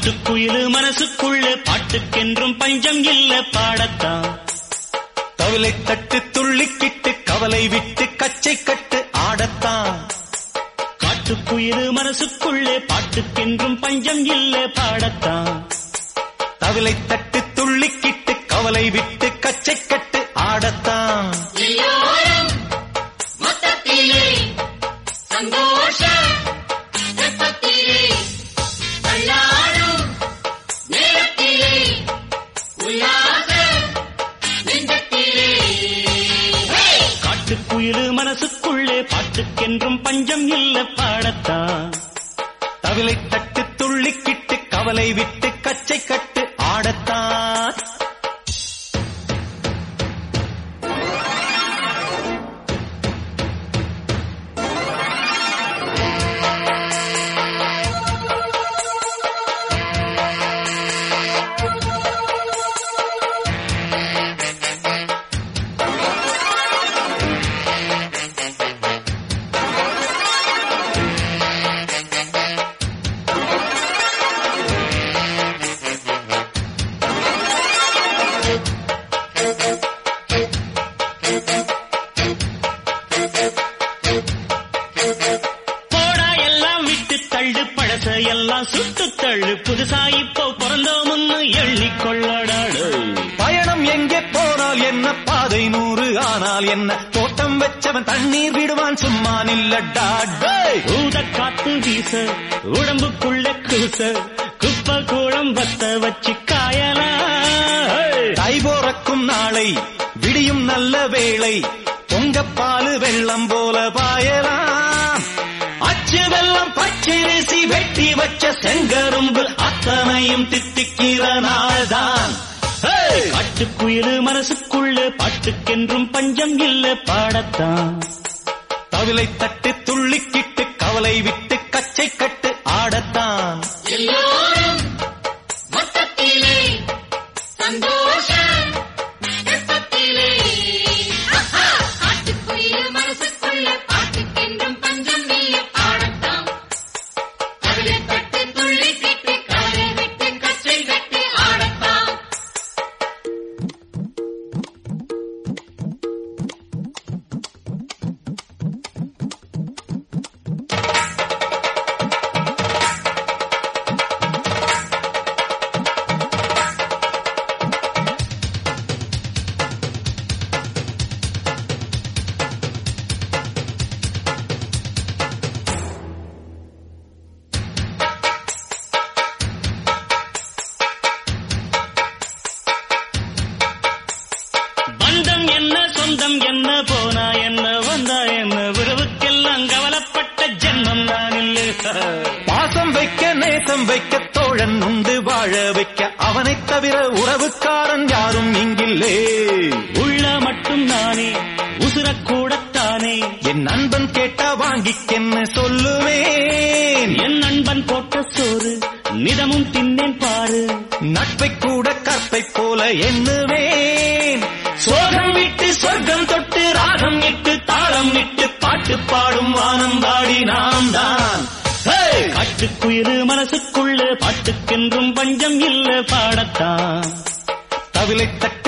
காட்டுக்குயிலு மனசுக்குள்ள பாட்டுக்கென்றும் பஞ்சம் இல்ல பாடத்தான். தவிலை தட்டு துள்ளிக்கிட்டு கவலை விட்டு கச்சை கட்டு ஆடத்தான். காட்டுக்குயிலு மனசுக்குள்ளே பாட்டுக்கென்றும் பஞ்சம் இல்ல பாடத்தான். தவிலை தட்டு துள்ளிக்கிட்டு கவலை விட்டு கச்சை கட்டு ஆடத்தான். காட்டுக்குயிலு மனசுக்குள்ளே பாட்டுக்கென்றும் பஞ்சம் இல்ல பாடத்தான். தவிலை தட்டு துள்ளிக்கிட்டு கவலை விட்டு கச்சை கட்டு ஆடத்தான். எல்லாம் சுட்டு தள்ளு புதுசா இப்போ பிறந்தோம்னு எண்ணிக்கொள்ளடாடு. பயணம் எங்கே போனால் என்ன பாதை 100 ஆனால் என்ன தோட்டம் வச்சவன் தண்ணீர் விடுவான் சும்மா நில்லடா. ஊத காத்து வீச உடம்புக்குள்ள கூச குப்பை கூடம் வத்த வச்சு காயலாம். தை போறக்கும் நாளை விடியும் நல்ல வேளை பொங்கப்பாலு வெள்ளம் போல பாயலாம். அச்சு வெள்ளம் பச்சரிசி வெட்டி வச்ச செங்கரும்பு அத்தனையும் தித்திக்கிற நாள்தான். காட்டுக்குயிலு மனசுக்குள்ள பாட்டுக்கென்றும் பஞ்சம் இல்ல பாடத்தான். தவிலை தட்டு துள்ளிக்கிட்டு கவலை விட்டு கச்சை கட்டு ஆடத்தான். சொந்தம் என்ன போனா என்ன வந்தா என்ன உறவுக்கெல்லாம் கவலைப்பட்ட ஜென்மம் நான் இல்லை. பாசம் வைக்க நேசம் வைக்க தோழன் உண்டு வாழ வைக்க அவனைத் தவிர உறவுக்காரன் யாரும் இங்கில்லே. உள்ள மட்டும் நானே உசுரக்கூடத்தானே என் நண்பன் கேட்டா வாங்கிக்கென்னு சொல்லுவேன். என் நண்பன் போட்ட சோறு நிதமும் தின்னேன் பாரு. நட்பை கூட கற்பை போல எண்ணுவேன். சோகம் விட்டு சொர்க்கம் தொட்டு ராகம் இட்டு தாளம் இட்டு பாட்டு பாடும் வானம் பாடி நாம் தான். காட்டுக்குயிலு மனசுக்குள்ள பாட்டுக்கென்றும் பஞ்சம் இல்ல பாடத்தான். தவிலை தட்டு